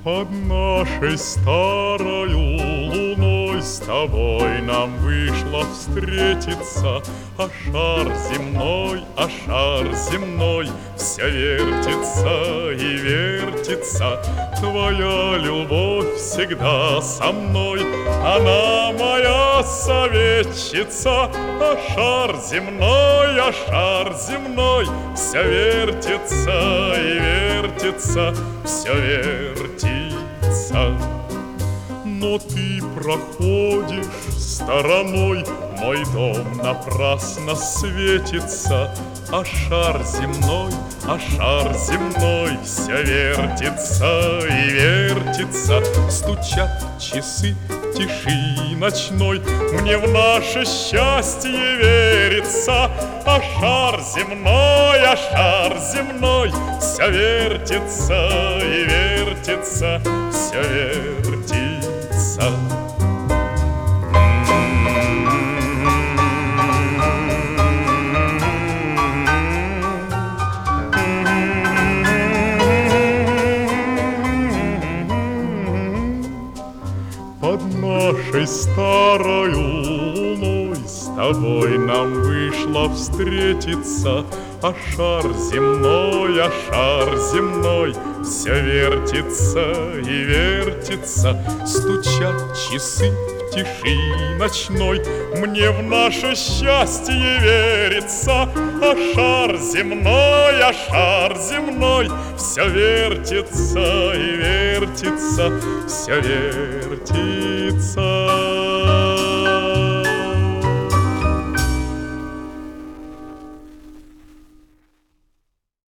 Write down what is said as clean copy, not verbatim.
Под нашей старою луной с тобой нам вышло встретиться, а шар земной все вертится и вертится. Твоя любовь всегда со мной, она моя советчица. А шар земной все вертится и вертится, все вертится. Но ты проходишь стороной, мой дом напрасно светится. А шар земной все вертится и вертится. Стучат часы в тиши ночной, мне в наше счастье верится. А шар земной все вертится и вертится, все вертится. Под нашей старой луной с тобой нам вышло встретиться, а шар земной все вертится и вертится. Стучат часы в тиши ночной, мне в наше счастье верится. А шар земной все вертится и вертится, все вертится.